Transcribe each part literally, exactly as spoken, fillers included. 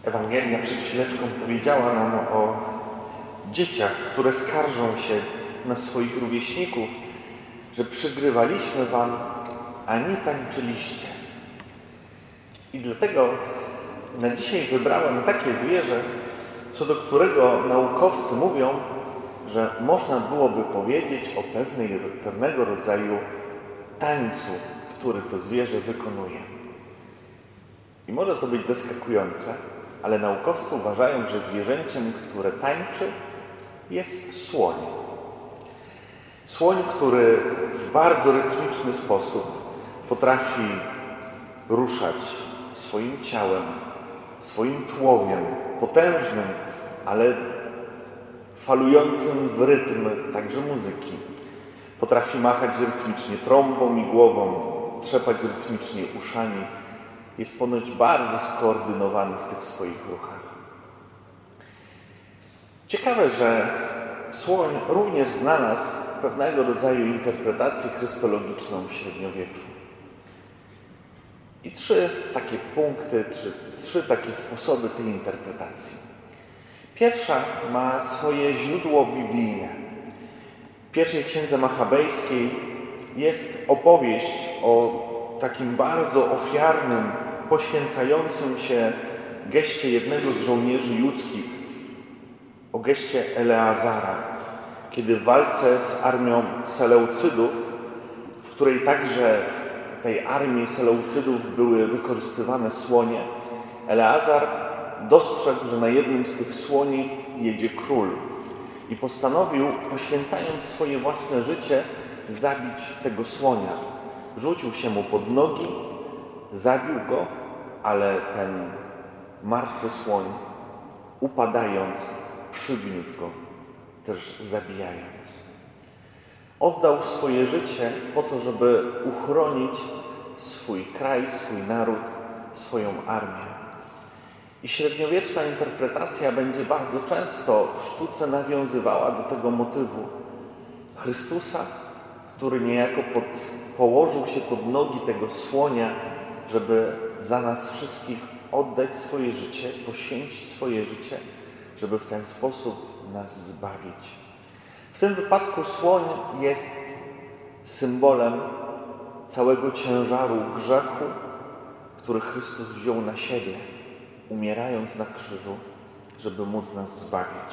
Ewangelia przed chwileczką powiedziała nam o dzieciach, które skarżą się na swoich rówieśników, że przygrywaliśmy wam, a nie tańczyliście. I dlatego na dzisiaj wybrałem takie zwierzę, co do którego naukowcy mówią, że można byłoby powiedzieć o pewnej, pewnego rodzaju tańcu, który to zwierzę wykonuje. I może to być zaskakujące, ale naukowcy uważają, że zwierzęciem, które tańczy, jest słoń. Słoń, który w bardzo rytmiczny sposób potrafi ruszać swoim ciałem, swoim tłowiem, potężnym, ale falującym w rytm także muzyki. Potrafi machać rytmicznie trąbą i głową, trzepać rytmicznie uszami. Jest ponoć bardzo skoordynowany w tych swoich ruchach. Ciekawe, że słoń również znalazł pewnego rodzaju interpretację chrystologiczną w średniowieczu. I trzy takie punkty, czy trzy takie sposoby tej interpretacji. Pierwsza ma swoje źródło biblijne. W pierwszej księdze machabejskiej jest opowieść o takim bardzo ofiarnym, poświęcającym się geście jednego z żołnierzy judzkich, o geście Eleazara, kiedy w walce z armią Seleucydów, w której także w tej armii Seleucydów były wykorzystywane słonie, Eleazar dostrzegł, że na jednym z tych słoni jedzie król i postanowił, poświęcając swoje własne życie, zabić tego słonia. Rzucił się mu pod nogi, zabił go, ale ten martwy słoń, upadając, przygniótł go, też zabijając. Oddał swoje życie po to, żeby uchronić swój kraj, swój naród, swoją armię. I średniowieczna interpretacja będzie bardzo często w sztuce nawiązywała do tego motywu Chrystusa, który niejako pod, położył się pod nogi tego słonia, żeby za nas wszystkich oddać swoje życie, poświęcić swoje życie, żeby w ten sposób nas zbawić. W tym wypadku słoń jest symbolem całego ciężaru grzechu, który Chrystus wziął na siebie, umierając na krzyżu, żeby móc nas zbawić.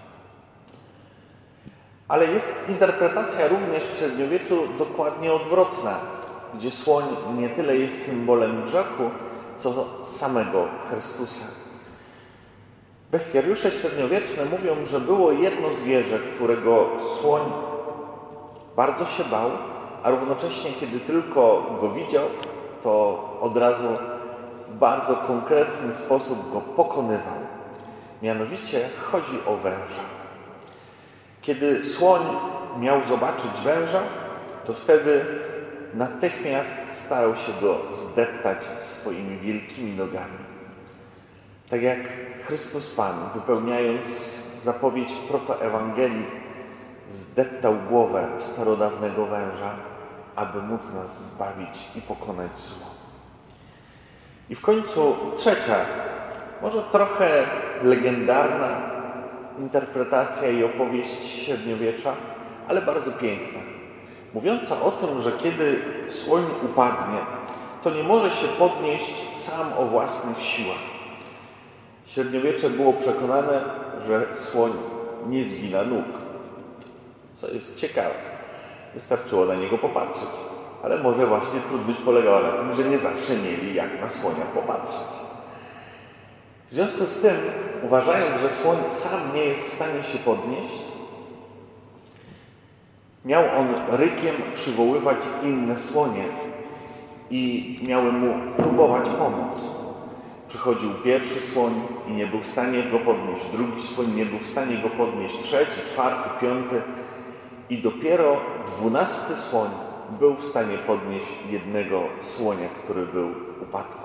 Ale jest interpretacja również w średniowieczu dokładnie odwrotna, gdzie słoń nie tyle jest symbolem grzechu, co samego Chrystusa. Bestiariusze średniowieczne mówią, że było jedno zwierzę, którego słoń bardzo się bał, a równocześnie, kiedy tylko go widział, to od razu w bardzo konkretny sposób go pokonywał. Mianowicie chodzi o węża. Kiedy słoń miał zobaczyć węża, to wtedy natychmiast starał się go zdeptać swoimi wielkimi nogami. Tak jak Chrystus Pan, wypełniając zapowiedź protoewangelii, zdeptał głowę starodawnego węża, aby móc nas zbawić i pokonać zło. I w końcu trzecia, może trochę legendarna interpretacja i opowieść średniowiecza, ale bardzo piękna. Mówiąca o tym, że kiedy słoń upadnie, to nie może się podnieść sam o własnych siłach. Średniowiecze było przekonane, że słoń nie zgina nóg, co jest ciekawe. Wystarczyło na niego popatrzeć, ale może właśnie trudność polegała na tym, że nie zawsze mieli jak na słonia popatrzeć. W związku z tym, uważając, że słoń sam nie jest w stanie się podnieść, miał on rykiem przywoływać inne słonie i miały mu próbować pomóc. Przychodził pierwszy słoń i nie był w stanie go podnieść, drugi słoń nie był w stanie go podnieść, trzeci, czwarty, piąty i dopiero dwunasty słoń był w stanie podnieść jednego słonia, który był w upadku.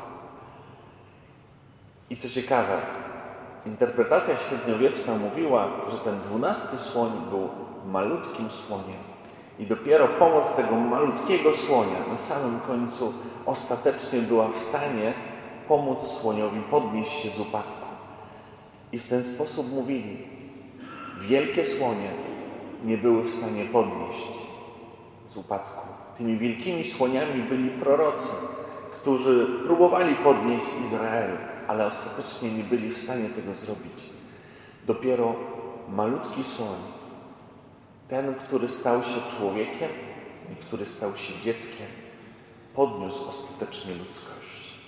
I co ciekawe, interpretacja średniowieczna mówiła, że ten dwunasty słoń był malutkim słoniem i dopiero pomoc tego malutkiego słonia na samym końcu ostatecznie była w stanie pomóc słoniowi podnieść się z upadku. I w ten sposób mówili. Wielkie słonie nie były w stanie podnieść z upadku. Tymi wielkimi słoniami byli prorocy, którzy próbowali podnieść Izrael, ale ostatecznie nie byli w stanie tego zrobić. Dopiero malutki słoń, ten, który stał się człowiekiem i który stał się dzieckiem, podniósł ostatecznie ludzkość.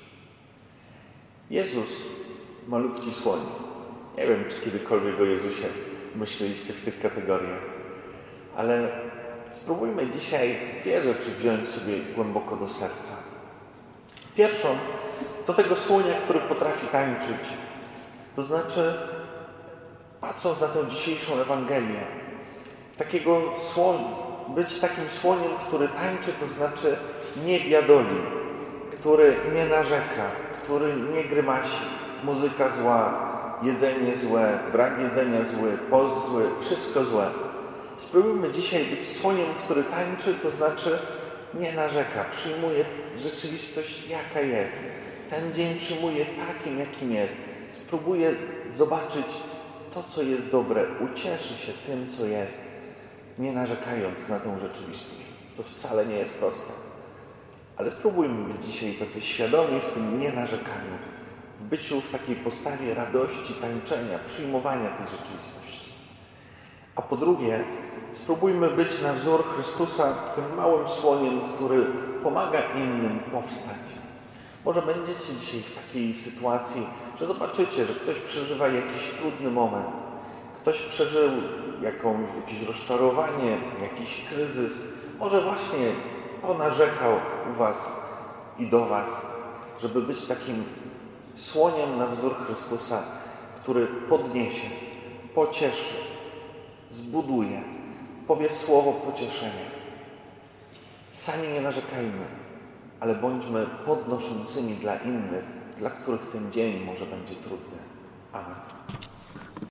Jezus, malutki słoń. Nie wiem, czy kiedykolwiek o Jezusie myśleliście w tych kategoriach, ale spróbujmy dzisiaj dwie rzeczy wziąć sobie głęboko do serca. Pierwszą to tego słonia, który potrafi tańczyć. To znaczy, patrząc na tę dzisiejszą Ewangelię, takiego słoń, być takim słoniem, który tańczy, to znaczy nie biadoli, który nie narzeka, który nie grymasi, muzyka zła, jedzenie złe, brak jedzenia zły, post zły, wszystko złe. Spróbujmy dzisiaj być słoniem, który tańczy, to znaczy nie narzeka, przyjmuje rzeczywistość, jaka jest. Ten dzień przyjmuje takim, jakim jest. Spróbuje zobaczyć to, co jest dobre, ucieszy się tym, co jest, nie narzekając na tą rzeczywistość. To wcale nie jest proste. Ale spróbujmy być dzisiaj tacy świadomi w tym nienarzekaniu, w byciu w takiej postawie radości, tańczenia, przyjmowania tej rzeczywistości. A po drugie, spróbujmy być na wzór Chrystusa tym małym słoniem, który pomaga innym powstać. Może będziecie dzisiaj w takiej sytuacji, że zobaczycie, że ktoś przeżywa jakiś trudny moment, ktoś przeżył jaką, jakieś rozczarowanie, jakiś kryzys, może właśnie ponarzekał u was i do was, żeby być takim słoniem na wzór Chrystusa, który podniesie, pocieszy, zbuduje, powie słowo pocieszenia. Sami nie narzekajmy, ale bądźmy podnoszącymi dla innych, dla których ten dzień może będzie trudny. Amen.